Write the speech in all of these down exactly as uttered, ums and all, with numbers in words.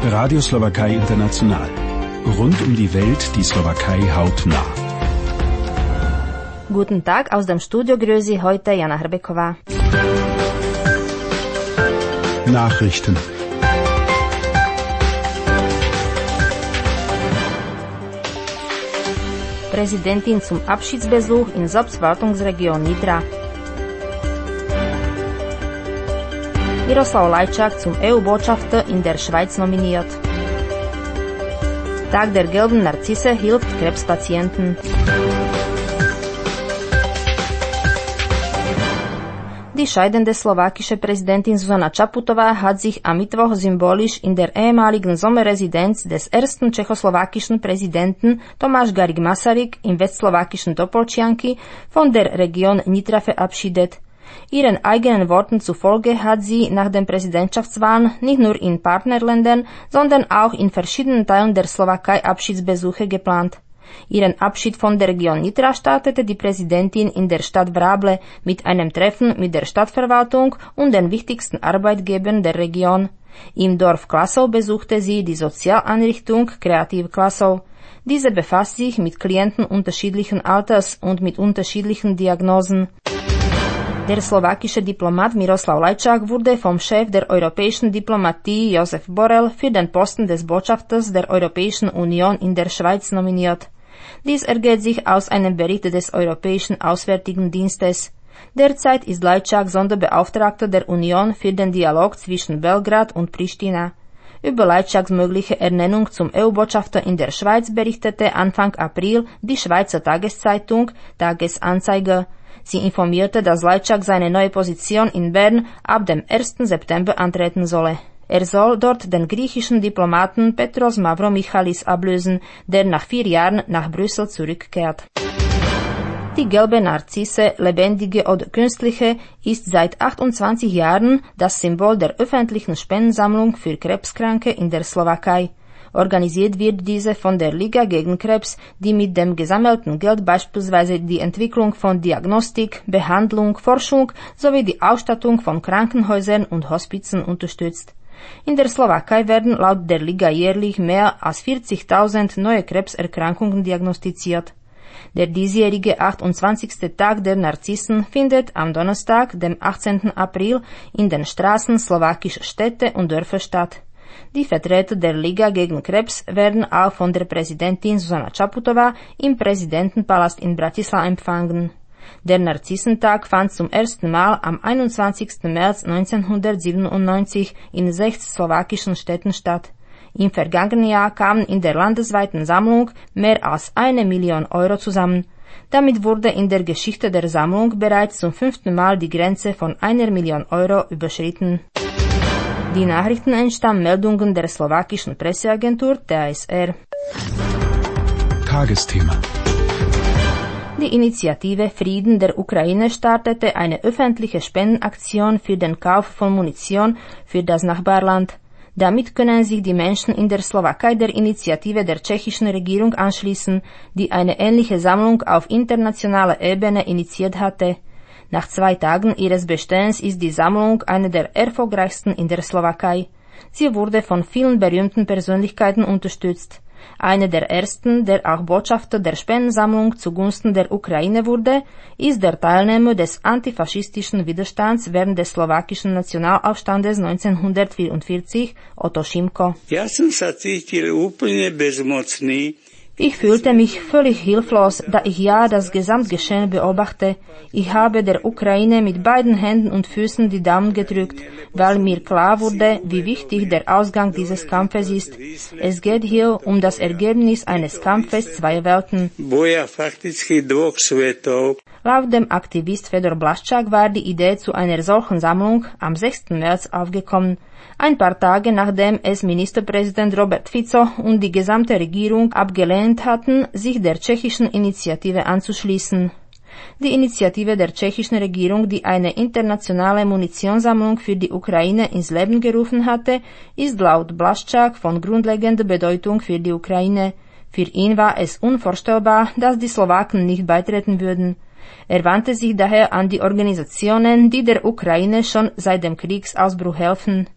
Radio Slowakei International. Rund um die Welt die Slowakei hautnah. Guten Tag, aus dem Studio grüße heute Jana Hrbeková. Nachrichten. Präsidentin zum Abschiedsbesuch in Selbstverwaltungsregion Nitra. Miroslav Lajčák zum E U-Botschafter in der Schweiz nominiert. Tag der gelben Narzisse hilft Krebspatienten. Die scheidende slowakische Präsidentin Zuzana Čaputová hat sich am Mittwoch symbolisch in der ehemaligen Sommerresidenz des ersten tschechoslowakischen Präsidenten Tomáš Garrigue Masaryk im westslowakischen Topolčianky von der Region Nitra verabschiedet. Ihren eigenen Worten zufolge hat sie nach den Präsidentschaftswahlen nicht nur in Partnerländern, sondern auch in verschiedenen Teilen der Slowakei Abschiedsbesuche geplant. Ihren Abschied von der Region Nitra startete die Präsidentin in der Stadt Vrable mit einem Treffen mit der Stadtverwaltung und den wichtigsten Arbeitgebern der Region. Im Dorf Klasow besuchte sie die Sozialeinrichtung Kreativ Klasow. Diese befasst sich mit Klienten unterschiedlichen Alters und mit unterschiedlichen Diagnosen. Der slowakische Diplomat Miroslav Lajčák wurde vom Chef der europäischen Diplomatie Josef Borrell für den Posten des Botschafters der Europäischen Union in der Schweiz nominiert. Dies ergeht sich aus einem Bericht des Europäischen Auswärtigen Dienstes. Derzeit ist Lajčák Sonderbeauftragter der Union für den Dialog zwischen Belgrad und Pristina. Über Lajčáks mögliche Ernennung zum E U-Botschafter in der Schweiz berichtete Anfang April die Schweizer Tageszeitung Tagesanzeiger. Sie informierte, dass Lajčák seine neue Position in Bern ab dem ersten September antreten solle. Er soll dort den griechischen Diplomaten Petros Mavromichalis ablösen, der nach vier Jahren nach Brüssel zurückkehrt. Die gelbe Narzisse, lebendige oder künstliche, ist seit achtundzwanzig Jahren das Symbol der öffentlichen Spendensammlung für Krebskranke in der Slowakei. Organisiert wird diese von der Liga gegen Krebs, die mit dem gesammelten Geld beispielsweise die Entwicklung von Diagnostik, Behandlung, Forschung sowie die Ausstattung von Krankenhäusern und Hospizen unterstützt. In der Slowakei werden laut der Liga jährlich mehr als vierzigtausend neue Krebserkrankungen diagnostiziert. Der diesjährige achtundzwanzigste Tag der Narzissen findet am Donnerstag, dem achtzehnten April, in den Straßen slowakischer Städte und Dörfer statt. Die Vertreter der Liga gegen Krebs werden auch von der Präsidentin Zuzana Čaputová im Präsidentenpalast in Bratislava empfangen. Der Narzissentag fand zum ersten Mal am einundzwanzigsten März neunzehnhundertsiebenundneunzig in sechs slowakischen Städten statt. Im vergangenen Jahr kamen in der landesweiten Sammlung mehr als eine Million Euro zusammen. Damit wurde in der Geschichte der Sammlung bereits zum fünften Mal die Grenze von einer Million Euro überschritten. Die Nachrichten entstammen Meldungen der slowakischen Presseagentur T A S R. Tagesthema. Die Initiative Frieden der Ukraine startete eine öffentliche Spendenaktion für den Kauf von Munition für das Nachbarland. Damit können sich die Menschen in der Slowakei der Initiative der tschechischen Regierung anschließen, die eine ähnliche Sammlung auf internationaler Ebene initiiert hatte. Nach zwei Tagen ihres Bestehens ist die Sammlung eine der erfolgreichsten in der Slowakei. Sie wurde von vielen berühmten Persönlichkeiten unterstützt. Einer der ersten, der auch Botschafter der Spendensammlung zugunsten der Ukraine wurde, ist der Teilnehmer des antifaschistischen Widerstands während des slowakischen Nationalaufstandes neunzehnhundertvierundvierzig, Otto Šimko. Ja som sa cítil úplne bezmocný. Ich fühlte mich völlig hilflos, da ich ja das Gesamtgeschehen beobachte. Ich habe der Ukraine mit beiden Händen und Füßen die Daumen gedrückt, weil mir klar wurde, wie wichtig der Ausgang dieses Kampfes ist. Es geht hier um das Ergebnis eines Kampfes zweier Welten. Boja fakticky dvoch svetov. Laut dem Aktivist Fedor Blaschčák war die Idee zu einer solchen Sammlung am sechsten März aufgekommen. Ein paar Tage nachdem es Ministerpräsident Robert Fico und die gesamte Regierung abgelehnt hatten, sich der tschechischen Initiative anzuschließen. Die Initiative der tschechischen Regierung, die eine internationale Munitionssammlung für die Ukraine ins Leben gerufen hatte, ist laut Blaschčák von grundlegender Bedeutung für die Ukraine. Für ihn war es unvorstellbar, dass die Slowaken nicht beitreten würden. Er wandte sich daher an die Organisationen, die der Ukraine schon seit dem Kriegsausbruch helfen.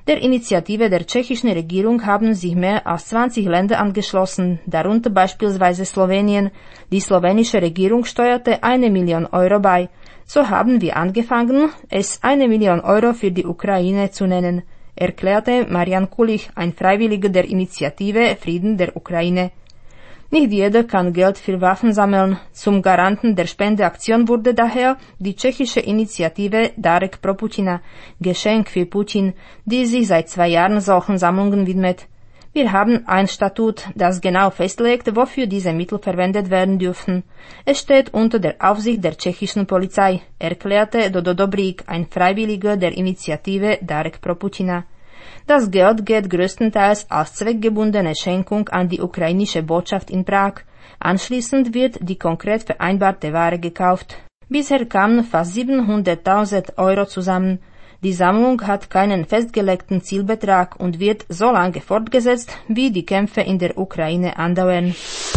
Der Initiative der tschechischen Regierung haben sich mehr als zwanzig Länder angeschlossen, darunter beispielsweise Slowenien. Die slowenische Regierung steuerte eine Million Euro bei. So haben wir angefangen, es eine Million Euro für die Ukraine zu nennen, erklärte Marian Kulich, ein Freiwilliger der Initiative Frieden der Ukraine. Nicht jeder kann Geld für Waffen sammeln. Zum Garanten der Spendeaktion wurde daher die tschechische Initiative Darek pro Putina, Geschenk für Putin, die sich seit zwei Jahren solchen Sammlungen widmet. Wir haben ein Statut, das genau festlegt, wofür diese Mittel verwendet werden dürfen. Es steht unter der Aufsicht der tschechischen Polizei, erklärte Dodo Dobrík, ein Freiwilliger der Initiative Darek pro Putina. Das Geld geht größtenteils als zweckgebundene Schenkung an die ukrainische Botschaft in Prag. Anschließend wird die konkret vereinbarte Ware gekauft. Bisher kamen fast siebenhunderttausend Euro zusammen. Die Sammlung hat keinen festgelegten Zielbetrag und wird so lange fortgesetzt, wie die Kämpfe in der Ukraine andauern.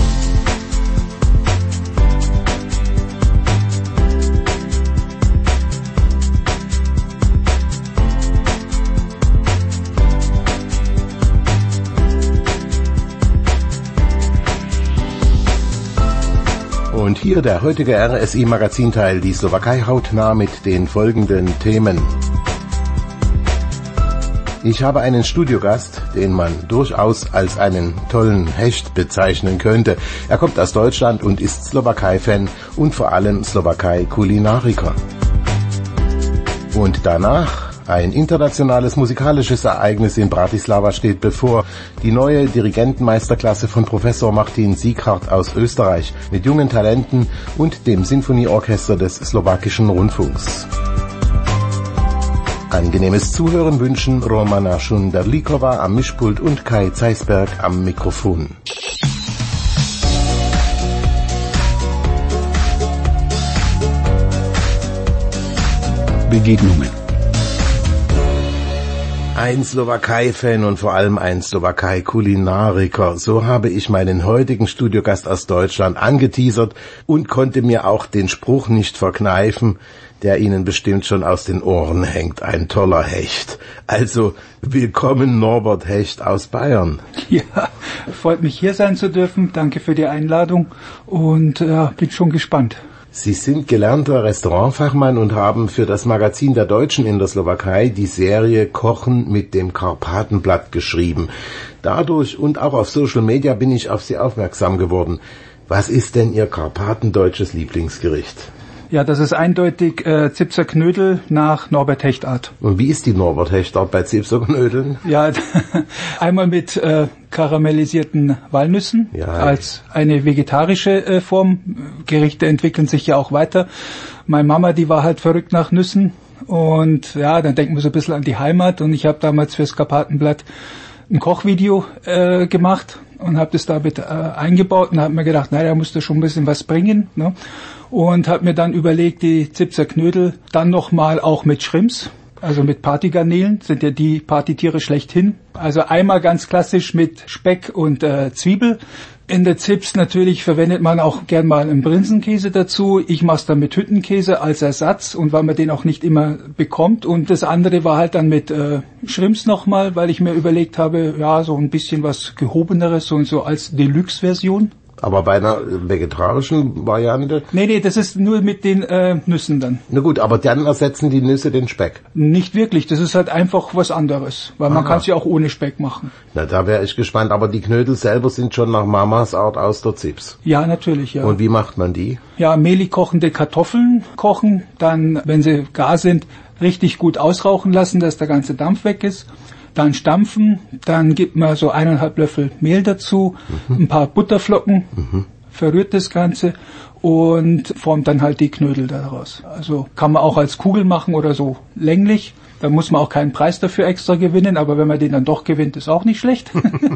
Und hier der heutige R S I-Magazinteil, die Slowakei hautnah mit den folgenden Themen. Ich habe einen Studiogast, den man durchaus als einen tollen Hecht bezeichnen könnte. Er kommt aus Deutschland und ist Slowakei-Fan und vor allem Slowakei-Kulinariker. Und danach ein internationales musikalisches Ereignis in Bratislava steht bevor. Die neue Dirigentenmeisterklasse von Professor Martin Sieghart aus Österreich mit jungen Talenten und dem Sinfonieorchester des slowakischen Rundfunks. Angenehmes Zuhören wünschen Romana Šunderlíková am Mischpult und Kai Zeisberg am Mikrofon. Begegnungen. Ein Slowakei-Fan und vor allem ein Slowakei-Kulinariker. So habe ich meinen heutigen Studiogast aus Deutschland angeteasert und konnte mir auch den Spruch nicht verkneifen, der Ihnen bestimmt schon aus den Ohren hängt. Ein toller Hecht. Also, willkommen Norbert Hecht aus Bayern. Ja, freut mich hier sein zu dürfen. Danke für die Einladung und äh, bin schon gespannt. Sie sind gelernter Restaurantfachmann und haben für das Magazin der Deutschen in der Slowakei die Serie Kochen mit dem Karpatenblatt geschrieben. Dadurch und auch auf Social Media bin ich auf Sie aufmerksam geworden. Was ist denn Ihr karpatendeutsches Lieblingsgericht? Ja, das ist eindeutig äh, Zipser Knödel nach Norbert Hecht Art. Und wie ist die Norbert Hecht Art bei Zipser Knödeln? Ja, einmal mit äh, karamellisierten Walnüssen ja, als eine vegetarische äh, Form. Gerichte entwickeln sich ja auch weiter. Meine Mama, die war halt verrückt nach Nüssen und ja, dann denkt man so ein bisschen an die Heimat und ich habe damals fürs Karpatenblatt ein Kochvideo äh, gemacht und habe das damit äh, eingebaut und habe mir gedacht, naja, da musst du schon ein bisschen was bringen, ne? Und habe mir dann überlegt, die Zipser Knödel dann nochmal auch mit Shrimps, also mit Partygarnelen, sind ja die Partytiere schlechthin. Also einmal ganz klassisch mit Speck und äh, Zwiebel. In der Zips natürlich verwendet man auch gern mal einen Prinzenkäse dazu. Ich mache es dann mit Hüttenkäse als Ersatz und weil man den auch nicht immer bekommt. Und das andere war halt dann mit äh, Shrimps nochmal, weil ich mir überlegt habe, ja, so ein bisschen was Gehobeneres, so und so als Deluxe-Version. Aber bei einer vegetarischen Variante? Nee, nee, das ist nur mit den äh, Nüssen dann. Na gut, aber dann ersetzen die Nüsse den Speck? Nicht wirklich, das ist halt einfach was anderes, weil man kann es ja auch ohne Speck machen. Na, da wäre ich gespannt, aber die Knödel selber sind schon nach Mamas Art aus der Zips? Ja, natürlich, ja. Und wie macht man die? Ja, mehlig kochende Kartoffeln kochen, dann, wenn sie gar sind, richtig gut ausrauchen lassen, dass der ganze Dampf weg ist. Dann stampfen, dann gibt man so eineinhalb Löffel Mehl dazu, mhm. ein paar Butterflocken, mhm. verrührt das Ganze und formt dann halt die Knödel daraus. Also kann man auch als Kugel machen oder so länglich. Da muss man auch keinen Preis dafür extra gewinnen, aber wenn man den dann doch gewinnt, ist auch nicht schlecht.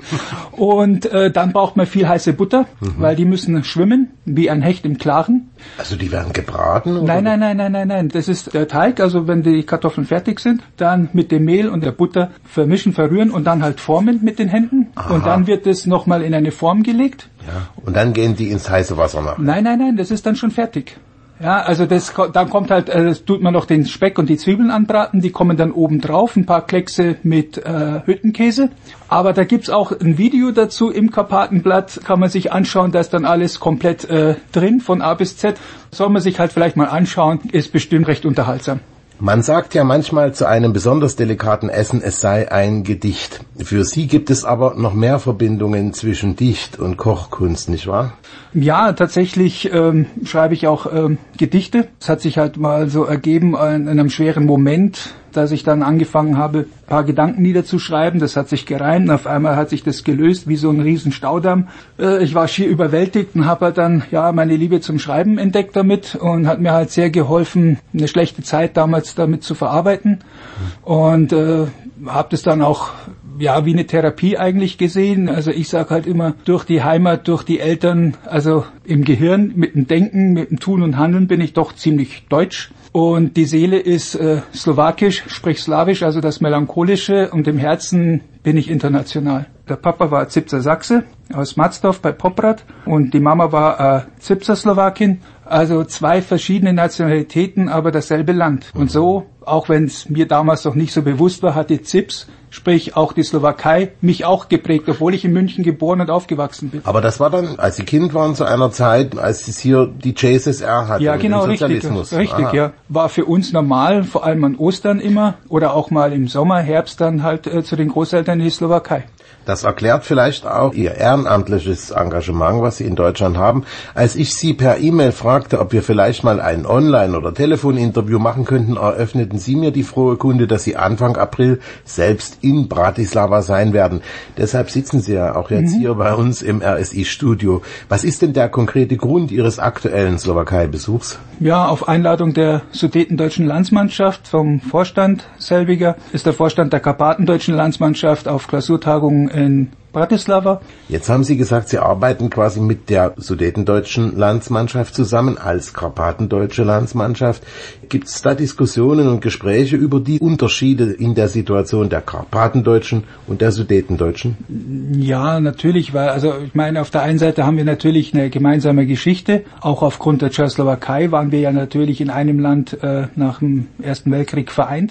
Und äh, dann braucht man viel heiße Butter, mhm. weil die müssen schwimmen, wie ein Hecht im Klaren. Also die werden gebraten? Oder? Nein, nein, nein, nein, nein, nein. Das ist der Teig. Also wenn die Kartoffeln fertig sind, dann mit dem Mehl und der Butter vermischen, verrühren und dann halt formen mit den Händen. Aha. Und dann wird es nochmal in eine Form gelegt. Ja. Und dann gehen die ins heiße Wasser nach? Nein, nein, nein, das ist dann schon fertig. Ja, also das, dann kommt halt, äh, das tut man noch den Speck und die Zwiebeln anbraten, die kommen dann oben drauf, ein paar Kleckse mit äh, Hüttenkäse. Aber da gibt's auch ein Video dazu im Karpatenblatt, kann man sich anschauen, da ist dann alles komplett äh, drin, von A bis Z. Soll man sich halt vielleicht mal anschauen, ist bestimmt recht unterhaltsam. Man sagt ja manchmal zu einem besonders delikaten Essen, es sei ein Gedicht. Für Sie gibt es aber noch mehr Verbindungen zwischen Dicht und Kochkunst, nicht wahr? Ja, tatsächlich ähm, schreibe ich auch ähm, Gedichte. Es hat sich halt mal so ergeben in, in einem schweren Moment, dass ich dann angefangen habe, ein paar Gedanken niederzuschreiben. Das hat sich gereimt. Auf einmal hat sich das gelöst wie so ein riesen Staudamm. Äh, ich war schier überwältigt und habe halt dann ja meine Liebe zum Schreiben entdeckt damit und hat mir halt sehr geholfen, eine schlechte Zeit damals damit zu verarbeiten. Und äh, habe das dann auch ja wie eine Therapie eigentlich gesehen. Also ich sage halt immer, durch die Heimat, durch die Eltern, also im Gehirn, mit dem Denken, mit dem Tun und Handeln bin ich doch ziemlich deutsch. Und die Seele ist äh, slowakisch, sprich slawisch, also das Melancholische, und im Herzen bin ich international. Der Papa war Zipser Sachse aus Matzdorf bei Poprad und die Mama war äh, Zipser Slowakin, also zwei verschiedene Nationalitäten, aber dasselbe Land. Und so, auch wenn es mir damals noch nicht so bewusst war, hat die Zips, sprich auch die Slowakei, mich auch geprägt, obwohl ich in München geboren und aufgewachsen bin. Aber das war dann, als Sie Kind waren, zu einer Zeit, als es hier die J S S R hatte. Ja, genau, richtig, richtig, ja. War für uns normal, vor allem an Ostern immer oder auch mal im Sommer, Herbst dann halt äh, zu den Großeltern in die Slowakei. Das erklärt vielleicht auch Ihr ehrenamtliches Engagement, was Sie in Deutschland haben. Als ich Sie per E-Mail fragte, ob wir vielleicht mal ein Online- oder Telefoninterview machen könnten, eröffneten Sie mir die frohe Kunde, dass Sie Anfang April selbst in Bratislava sein werden. Deshalb sitzen Sie ja auch jetzt mhm. hier bei uns im R S I-Studio. Was ist denn der konkrete Grund Ihres aktuellen Slowakei-Besuchs? Ja, auf Einladung der Sudetendeutschen Landsmannschaft vom Vorstand selbiger ist der Vorstand der Karpatendeutschen Landsmannschaft auf Klausurtagungen in Bratislava. Jetzt haben Sie gesagt, Sie arbeiten quasi mit der Sudetendeutschen Landsmannschaft zusammen als Karpatendeutsche Landsmannschaft. Gibt es da Diskussionen und Gespräche über die Unterschiede in der Situation der Karpatendeutschen und der Sudetendeutschen? Ja, natürlich, weil, also ich meine, auf der einen Seite haben wir natürlich eine gemeinsame Geschichte. Auch aufgrund der Tschechoslowakei waren wir ja natürlich in einem Land äh, nach dem Ersten Weltkrieg vereint.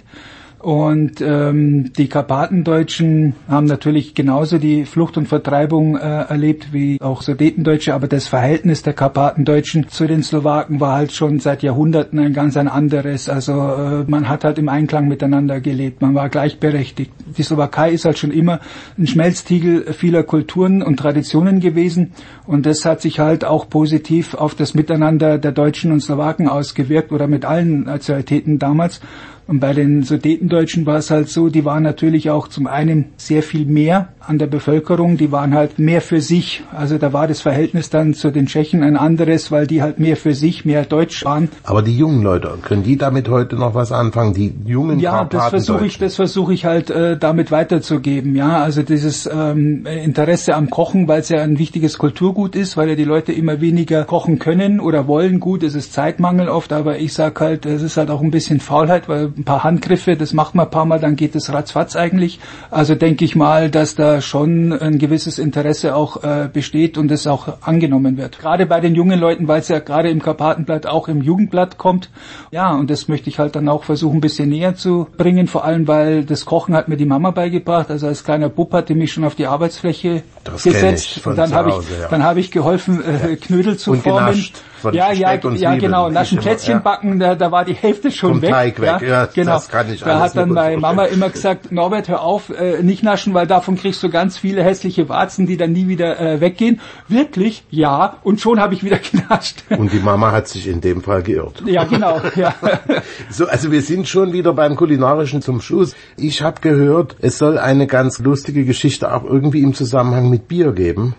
Und ähm, die Karpatendeutschen haben natürlich genauso die Flucht und Vertreibung äh, erlebt wie auch Sudetendeutsche, aber das Verhältnis der Karpatendeutschen zu den Slowaken war halt schon seit Jahrhunderten ein ganz ein anderes. Also äh, man hat halt im Einklang miteinander gelebt, man war gleichberechtigt. Die Slowakei ist halt schon immer ein Schmelztiegel vieler Kulturen und Traditionen gewesen und das hat sich halt auch positiv auf das Miteinander der Deutschen und Slowaken ausgewirkt oder mit allen Nationalitäten damals. Und bei den Sudetendeutschen war es halt so, die waren natürlich auch zum einen sehr viel mehr an der Bevölkerung, die waren halt mehr für sich. Also da war das Verhältnis dann zu den Tschechen ein anderes, weil die halt mehr für sich, mehr deutsch waren. Aber die jungen Leute, können die damit heute noch was anfangen? Die jungen Ja, das versuche ich, das versuche ich halt äh, damit weiterzugeben. Ja, also dieses ähm, Interesse am Kochen, weil es ja ein wichtiges Kulturgut ist, weil ja die Leute immer weniger kochen können oder wollen. Gut, es ist Zeitmangel oft, aber ich sag halt, es ist halt auch ein bisschen Faulheit, weil ein paar Handgriffe, das macht man ein paar Mal, dann geht es ratzfatz eigentlich. Also denke ich mal, dass da schon ein gewisses Interesse auch äh, besteht und es auch angenommen wird. Gerade bei den jungen Leuten, weil es ja gerade im Karpatenblatt auch im Jugendblatt kommt. Ja, und das möchte ich halt dann auch versuchen, ein bisschen näher zu bringen, vor allem, weil das Kochen hat mir die Mama beigebracht. Also als kleiner Bub hatte mich schon auf die Arbeitsfläche das gesetzt. Und dann habe ich, ja. dann habe ich geholfen, äh, Knödel zu und formen. Genascht. Ja, ja, ja, genau. Naschen Plätzchen backen, da, da war die Hälfte schon Vom weg. Teig weg. Ja, ja, genau. Das kann ich da hat dann meine Mama immer gesagt, Norbert, hör auf, äh, nicht naschen, weil davon kriegst du ganz viele hässliche Warzen, die dann nie wieder äh, weggehen. Wirklich? Ja. Und schon habe ich wieder genascht. Und die Mama hat sich in dem Fall geirrt. Ja, genau. Ja. So, also wir sind schon wieder beim Kulinarischen zum Schluss. Ich habe gehört, es soll eine ganz lustige Geschichte auch irgendwie im Zusammenhang mit Bier geben.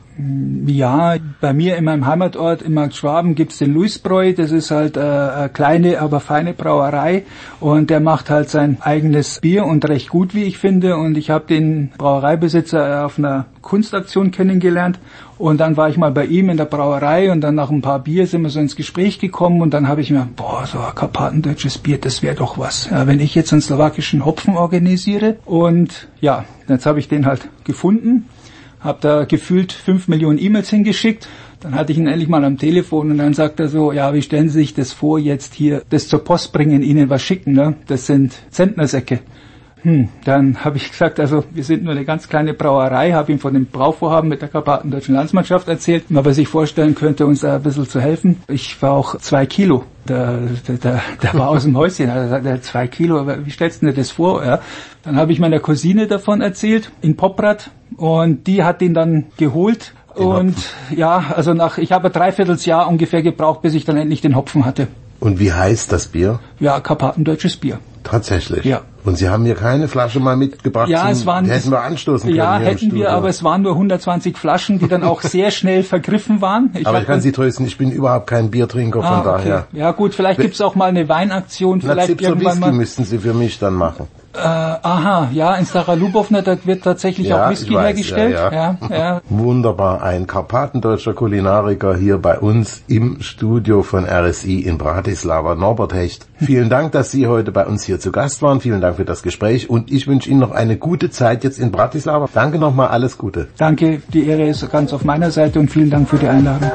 Ja, bei mir in meinem Heimatort in Markt Schwaben gibt's den Luisbräu. Das ist halt äh, eine kleine, aber feine Brauerei und der macht halt sein eigenes Bier und recht gut, wie ich finde. Und ich habe den Brauereibesitzer auf einer Kunstaktion kennengelernt und dann war ich mal bei ihm in der Brauerei und dann nach ein paar Bier sind wir so ins Gespräch gekommen und dann habe ich mir, boah, so ein karpatendeutsches Bier, das wäre doch was. Ja, wenn ich jetzt einen slowakischen Hopfen organisiere und ja, jetzt habe ich den halt gefunden. Hab da gefühlt fünf Millionen E-Mails hingeschickt. Dann hatte ich ihn endlich mal am Telefon und dann sagt er so, ja, wie stellen Sie sich das vor, jetzt hier das zur Post bringen, Ihnen was schicken, ne? Das sind Zentnersäcke. Hm, dann habe ich gesagt, also wir sind nur eine ganz kleine Brauerei, habe ihm von dem Brauvorhaben mit der Karpatendeutschen Landsmannschaft erzählt, ob er sich vorstellen könnte, uns da ein bisschen zu helfen. Ich war auch zwei Kilo, der, der, der, der war aus dem Häuschen, also sagt er, zwei Kilo, wie stellst du dir das vor? Ja. Dann habe ich meiner Cousine davon erzählt, in Poprad, und die hat ihn dann geholt. Und ja, also nach, ich habe ein Dreivierteljahr ungefähr gebraucht, bis ich dann endlich den Hopfen hatte. Und wie heißt das Bier? Ja, Karpatendeutsches Bier. Tatsächlich? Ja. Und Sie haben mir keine Flasche mal mitgebracht? Ja, zum, es waren, die hätten wir anstoßen können. Ja, hätten wir, aber es waren nur hundertzwanzig Flaschen, die dann auch sehr schnell vergriffen waren. Ich aber ich kann Sie trösten, ich bin überhaupt kein Biertrinker, von ah, okay. daher. Ja gut, vielleicht gibt's auch mal eine Weinaktion. Na, vielleicht Chips irgendwann und Whisky mal. Müssten Sie für mich dann machen. Äh, aha, ja, in Staralubovna, da wird tatsächlich ja, auch Whisky weiß, hergestellt. Ja, ja. Ja, ja. Wunderbar, ein karpatendeutscher Kulinariker hier bei uns im Studio von R S I in Bratislava, Norbert Hecht. Vielen Dank, dass Sie heute bei uns hier zu Gast waren. Vielen Dank für das Gespräch und ich wünsche Ihnen noch eine gute Zeit jetzt in Bratislava. Danke nochmal, alles Gute. Danke, die Ehre ist ganz auf meiner Seite und vielen Dank für die Einladung.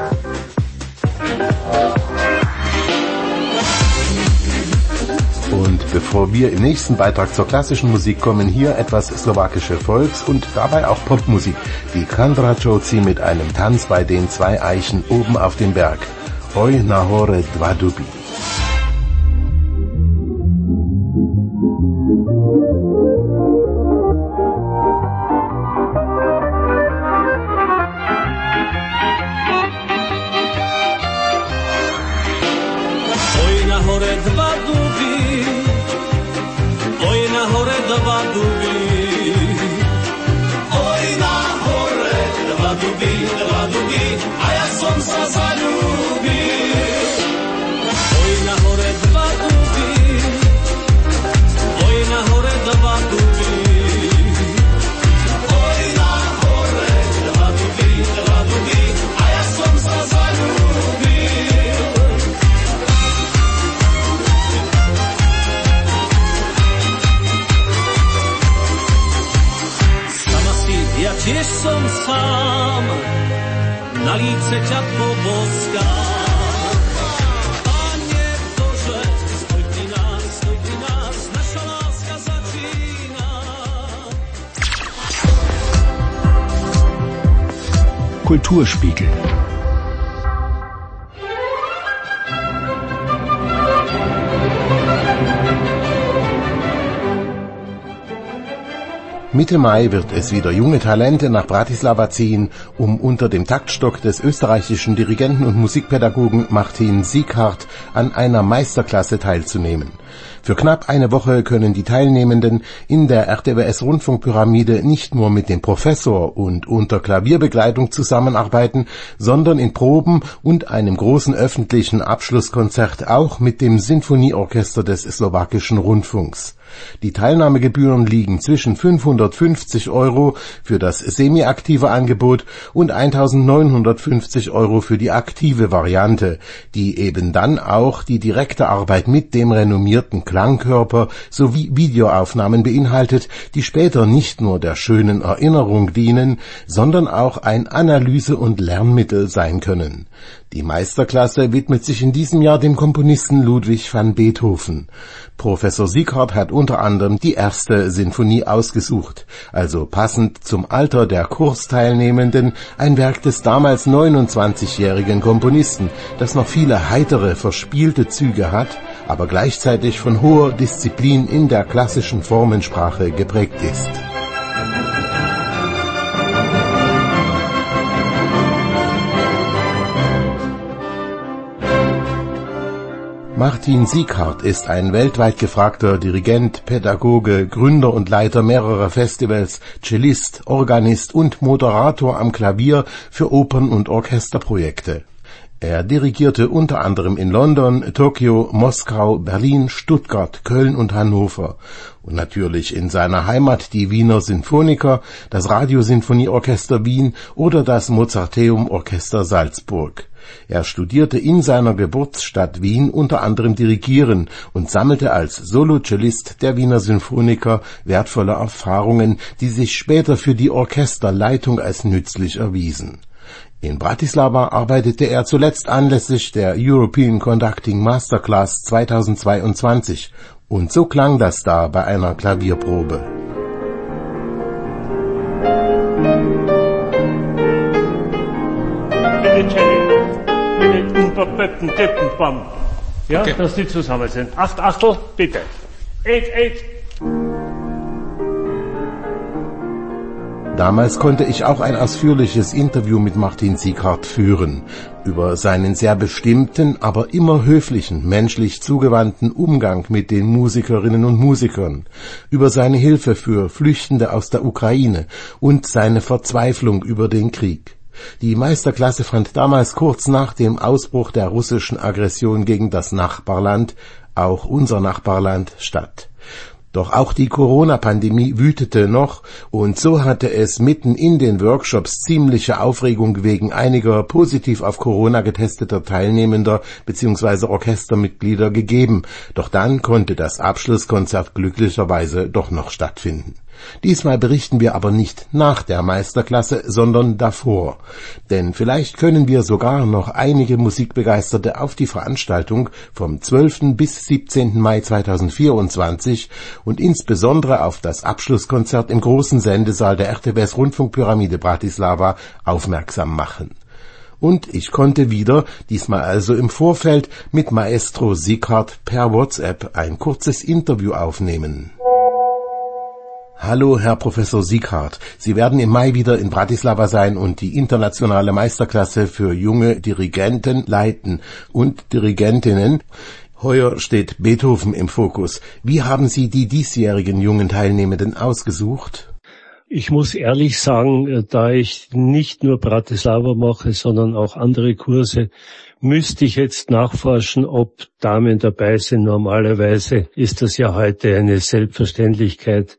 Und bevor wir im nächsten Beitrag zur klassischen Musik kommen, hier etwas slowakische Volks- und dabei auch Popmusik. Die Kandračovci mit einem Tanz bei den zwei Eichen oben auf dem Berg. Oj na hore dva duby. Tiež som sám, na líce ťa poboskám. Pane Bože, stoj pri nás, stoj pri nás, naša láska začína. Kulturspiegel. Mitte Mai wird es wieder junge Talente nach Bratislava ziehen, um unter dem Taktstock des österreichischen Dirigenten und Musikpädagogen Martin Sieghardt an einer Meisterklasse teilzunehmen. Für knapp eine Woche können die Teilnehmenden in der R T W S-Rundfunkpyramide nicht nur mit dem Professor und unter Klavierbegleitung zusammenarbeiten, sondern in Proben und einem großen öffentlichen Abschlusskonzert auch mit dem Sinfonieorchester des slowakischen Rundfunks. Die Teilnahmegebühren liegen zwischen fünfhundertfünfzig Euro für das semi-aktive Angebot und eintausendneunhundertfünfzig Euro für die aktive Variante, die eben dann auch die direkte Arbeit mit dem renommierten Klangkörper sowie Videoaufnahmen beinhaltet, die später nicht nur der schönen Erinnerung dienen, sondern auch ein Analyse- und Lernmittel sein können. Die Meisterklasse widmet sich in diesem Jahr dem Komponisten Ludwig van Beethoven. Professor Sieghardt hat unter anderem die erste Sinfonie ausgesucht, also passend zum Alter der Kursteilnehmenden ein Werk des damals neunundzwanzigjährigen Komponisten, das noch viele heitere, verspielte Züge hat, aber gleichzeitig von hoher Disziplin in der klassischen Formensprache geprägt ist. Martin Sieghardt ist ein weltweit gefragter Dirigent, Pädagoge, Gründer und Leiter mehrerer Festivals, Cellist, Organist und Moderator am Klavier für Opern- und Orchesterprojekte. Er dirigierte unter anderem in London, Tokio, Moskau, Berlin, Stuttgart, Köln und Hannover. Und natürlich in seiner Heimat die Wiener Sinfoniker, das Radiosinfonieorchester Wien oder das Mozarteum Orchester Salzburg. Er studierte in seiner Geburtsstadt Wien unter anderem Dirigieren und sammelte als Solo-Cellist der Wiener Sinfoniker wertvolle Erfahrungen, die sich später für die Orchesterleitung als nützlich erwiesen. In Bratislava arbeitete er zuletzt anlässlich der European Conducting Masterclass zweitausendzweiundzwanzig und so klang das da bei einer Klavierprobe. Ja, okay. Dass die zusammen sind. Acht Achtel, bitte. Eight, eight. Damals konnte ich auch ein ausführliches Interview mit Martin Sieghart führen, über seinen sehr bestimmten, aber immer höflichen, menschlich zugewandten Umgang mit den Musikerinnen und Musikern, über seine Hilfe für Flüchtende aus der Ukraine und seine Verzweiflung über den Krieg. Die Meisterklasse fand damals kurz nach dem Ausbruch der russischen Aggression gegen das Nachbarland, auch unser Nachbarland, statt. Doch auch die Corona-Pandemie wütete noch und so hatte es mitten in den Workshops ziemliche Aufregung wegen einiger positiv auf Corona getesteter Teilnehmender bzw. Orchestermitglieder gegeben. Doch dann konnte das Abschlusskonzert glücklicherweise doch noch stattfinden. Diesmal berichten wir aber nicht nach der Meisterklasse, sondern davor. Denn vielleicht können wir sogar noch einige Musikbegeisterte auf die Veranstaltung vom zwölften bis siebzehnten Mai zweitausendvierundzwanzig und insbesondere auf das Abschlusskonzert im großen Sendesaal der R T W S Rundfunkpyramide Bratislava aufmerksam machen. Und ich konnte wieder, diesmal also im Vorfeld, mit Maestro Sieghart per WhatsApp ein kurzes Interview aufnehmen. Hallo, Herr Professor Sieghart. Sie werden im Mai wieder in Bratislava sein und die internationale Meisterklasse für junge Dirigenten leiten und Dirigentinnen. Heuer steht Beethoven im Fokus. Wie haben Sie die diesjährigen jungen Teilnehmenden ausgesucht? Ich muss ehrlich sagen, da ich nicht nur Bratislava mache, sondern auch andere Kurse, müsste ich jetzt nachforschen, ob Damen dabei sind. Normalerweise ist das ja heute eine Selbstverständlichkeit.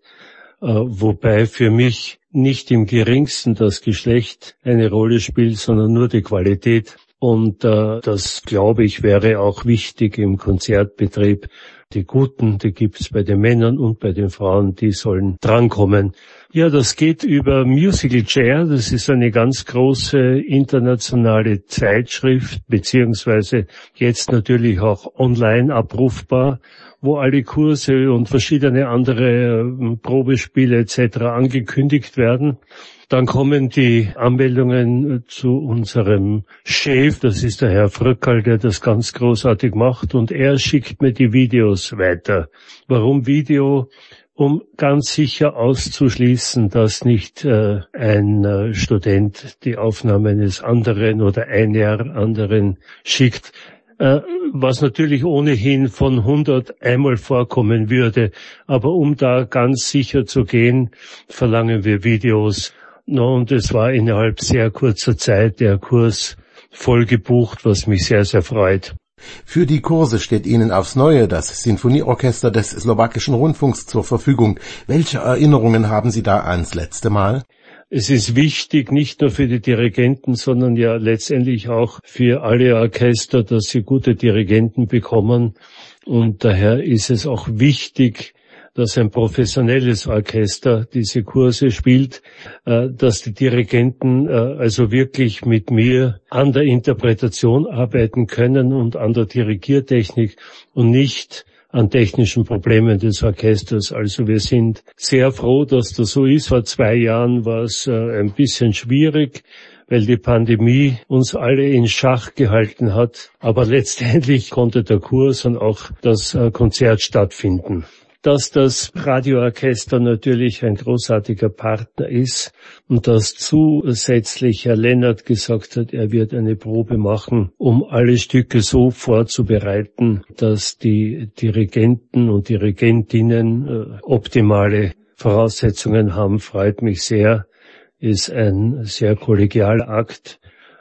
Wobei für mich nicht im geringsten das Geschlecht eine Rolle spielt, sondern nur die Qualität. Und äh, das, glaube ich, wäre auch wichtig im Konzertbetrieb. Die Guten, die gibt's bei den Männern und bei den Frauen, die sollen drankommen. Ja, das geht über Musical Chair. Das ist eine ganz große internationale Zeitschrift, beziehungsweise jetzt natürlich auch online abrufbar, wo alle Kurse und verschiedene andere äh, Probespiele et cetera angekündigt werden. Dann kommen die Anmeldungen zu unserem Chef, das ist der Herr Fröckerl, der das ganz großartig macht, und er schickt mir die Videos weiter. Warum Video? Um ganz sicher auszuschließen, dass nicht äh, ein äh, Student die Aufnahme eines anderen oder einer anderen schickt, äh, was natürlich ohnehin von hundert einmal vorkommen würde. Aber um da ganz sicher zu gehen, verlangen wir Videos. No, und es war innerhalb sehr kurzer Zeit der Kurs voll gebucht, was mich sehr, sehr freut. Für die Kurse steht Ihnen aufs Neue das Sinfonieorchester des slowakischen Rundfunks zur Verfügung. Welche Erinnerungen haben Sie da ans letzte Mal? Es ist wichtig, nicht nur für die Dirigenten, sondern ja letztendlich auch für alle Orchester, dass sie gute Dirigenten bekommen. Und daher ist es auch wichtig, dass ein professionelles Orchester diese Kurse spielt, dass die Dirigenten also wirklich mit mir an der Interpretation arbeiten können und an der Dirigiertechnik und nicht an technischen Problemen des Orchesters. Also wir sind sehr froh, dass das so ist. Vor zwei Jahren war es ein bisschen schwierig, weil die Pandemie uns alle in Schach gehalten hat. Aber letztendlich konnte der Kurs und auch das Konzert stattfinden. Dass das Radioorchester natürlich ein großartiger Partner ist und dass zusätzlich Herr Lennart gesagt hat, er wird eine Probe machen, um alle Stücke so vorzubereiten, dass die Dirigenten und Dirigentinnen äh, optimale Voraussetzungen haben, freut mich sehr, ist ein sehr kollegialer Akt.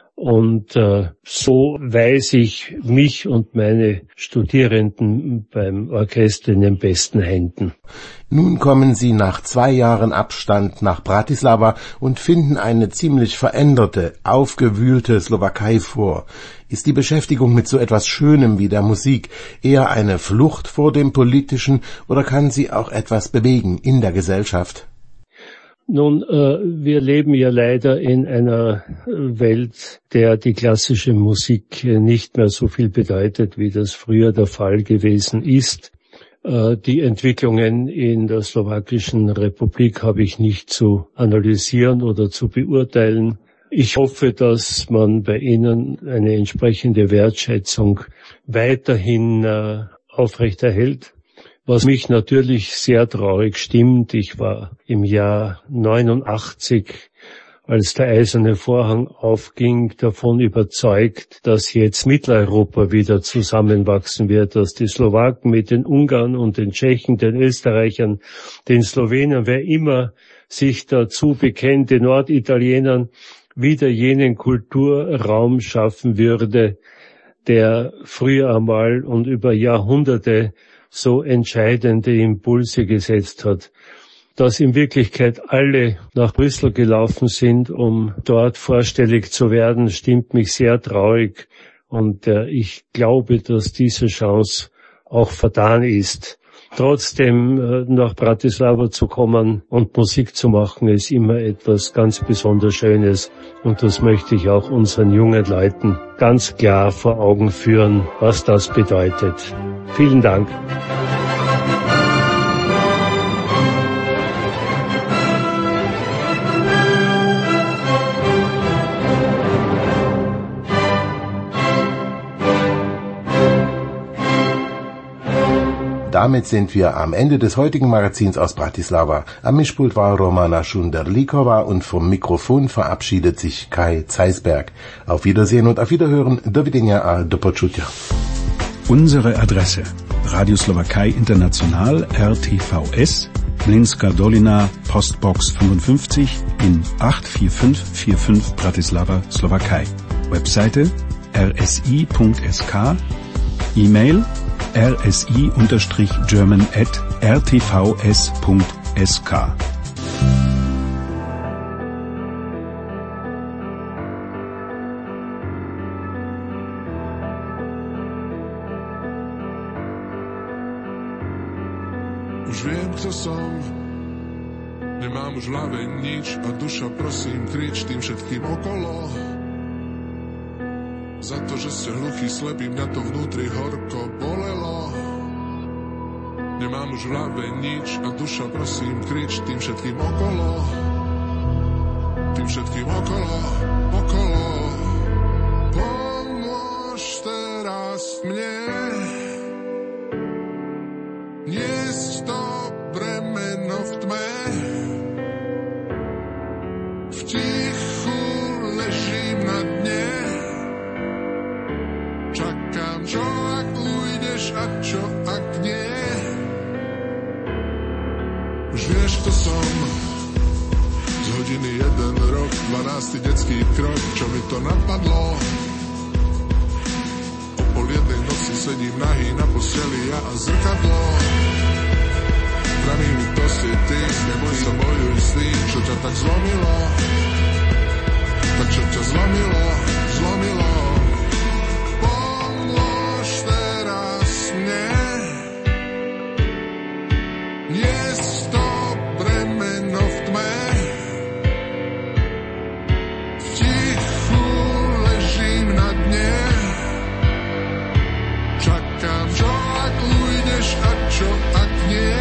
Und äh, so weiß ich mich und meine Studierenden beim Orchester in den besten Händen. Nun kommen Sie nach zwei Jahren Abstand nach Bratislava und finden eine ziemlich veränderte, aufgewühlte Slowakei vor. Ist die Beschäftigung mit so etwas Schönem wie der Musik eher eine Flucht vor dem Politischen oder kann sie auch etwas bewegen in der Gesellschaft? Nun, äh, wir leben ja leider in einer Welt, der die klassische Musik nicht mehr so viel bedeutet, wie das früher der Fall gewesen ist. Äh, die Entwicklungen in der Slowakischen Republik habe ich nicht zu analysieren oder zu beurteilen. Ich hoffe, dass man bei Ihnen eine entsprechende Wertschätzung weiterhin äh, aufrechterhält. Was mich natürlich sehr traurig stimmt, ich war im Jahr neunundachtzig, als der Eiserne Vorhang aufging, davon überzeugt, dass jetzt Mitteleuropa wieder zusammenwachsen wird, dass die Slowaken mit den Ungarn und den Tschechen, den Österreichern, den Slowenen, wer immer sich dazu bekennt, den Norditalienern, wieder jenen Kulturraum schaffen würde, der früher einmal und über Jahrhunderte so entscheidende Impulse gesetzt hat. Dass in Wirklichkeit alle nach Brüssel gelaufen sind, um dort vorstellig zu werden, stimmt mich sehr traurig. Und äh, ich glaube, dass diese Chance auch vertan ist. Trotzdem äh, nach Bratislava zu kommen und Musik zu machen, ist immer etwas ganz besonders Schönes. Und das möchte ich auch unseren jungen Leuten ganz klar vor Augen führen, was das bedeutet. Vielen Dank. Damit sind wir am Ende des heutigen Magazins aus Bratislava. Am Mischpult war Romana Šunderlíková und vom Mikrofon verabschiedet sich Kai Zeisberg. Auf Wiedersehen und auf Wiederhören. Do videnia a do počutia. Unsere Adresse: Radioslowakei International R T V S, Mlynska Dolina, Postbox fünfundfünfzig in acht vier fünf vier fünf Bratislava, Slowakei. Webseite r s i punkt s k, E-Mail r s i German at r t v s punkt s k. Už viem, kto som, nemám už v hlave nič a duša, prosím, krič tým všetkým okolo. Za to, že ste hluchý, slepý, mňa to vnútri horko bolelo. Nemám už v hlave nič a duša, prosím, krič tým všetkým okolo. Tým všetkým okolo, okolo. Pomôž teraz mne niesť to bremeno v tme. V tichu ležím na dne. Čakám, čo ak ujdeš a čo ak nie. Už vieš, kto som. Z hodiny jeden rok, dvanásty detský krok, čo mi to napadlo. O pol jednej noci sedím nahý na posteli ja a zrkadlo. Praví mi, to si ty, neboj sa, bojuj s tým, čo ťa tak zlomilo. Tak čo ťa zlomilo, zlomilo. Pomôž teraz mne niesť to bremeno v tme. V tichu ležím na dne. Čakám, čo ak ujdeš a čo ak nie.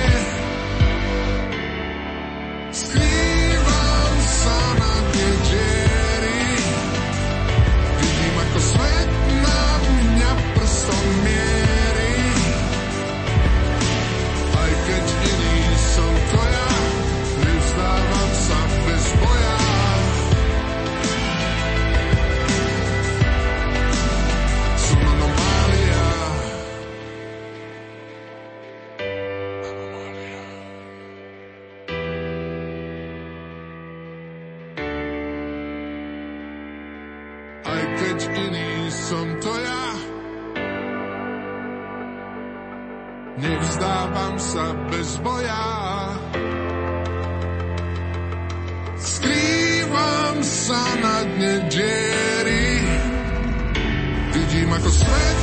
Skrývam sa na dne diery. Vidím, ako svet na mňa prstom mierí. Aj keď iný som to ja, nevzdávam sa bez boja. Som anomália. Aj keď iný som to ja, nevzdávam sa bez boja. Skrývam sa na dne diery. Vidím, ako svet